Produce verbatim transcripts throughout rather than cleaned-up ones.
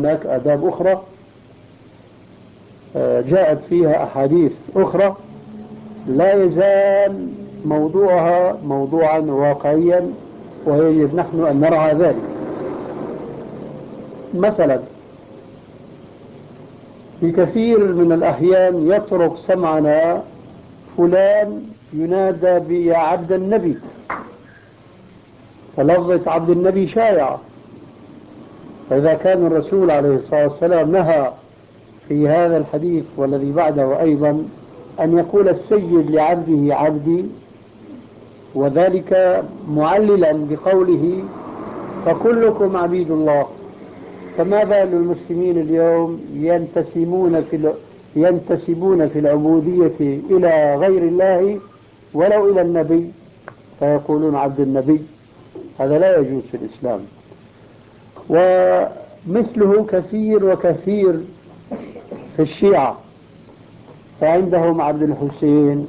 هناك آداب أخرى جاءت فيها أحاديث أخرى لا يزال موضوعها موضوعا واقعيا، ويجب نحن أن نرعى ذلك. مثلا في كثير من الأحيان يطرق سمعنا فلان ينادى بيا عبد النبي، فلفظة عبد النبي شائعة. فإذا كان الرسول عليه الصلاة والسلام نهى في هذا الحديث والذي بعده أيضا أن يقول السيد لعبده عبدي، وذلك معللا بقوله فكلكم عبيد الله، فما بال المسلمين اليوم ينتسبون في ينتسبون في العبودية إلى غير الله ولو إلى النبي فيقولون عبد النبي؟ هذا لا يجوز في الإسلام. ومثله كثير وكثير في الشيعة، فعندهم عبد الحسين،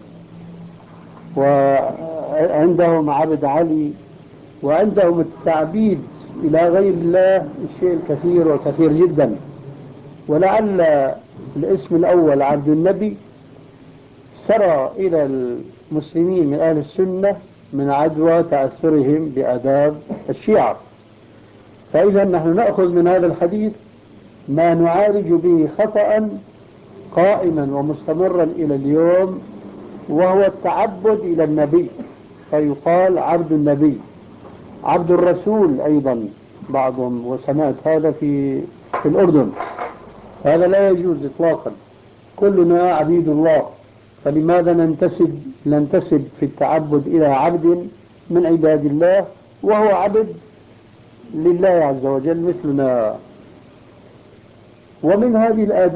وعندهم عبد علي، وعندهم التعبيد إلى غير الله الشيء الكثير وكثير جدا. ولعل الاسم الأول عبد النبي سرى إلى المسلمين من أهل السنة من عدوى تأثرهم بآداب الشيعة. فإذا نحن نأخذ من هذا الحديث ما نعالج به خطأ قائما ومستمرا إلى اليوم، وهو التعبد إلى النبي، فيقال عبد النبي، عبد الرسول أيضا بعضهم، وسمعت هذا في في الأردن. هذا لا يجوز إطلاقا، كلنا عبيد الله، فلماذا ننتسب ننتسب في التعبد إلى عبد من عباد الله وهو عبد لله عز وجل مثلنا؟ ومن هذه الآداب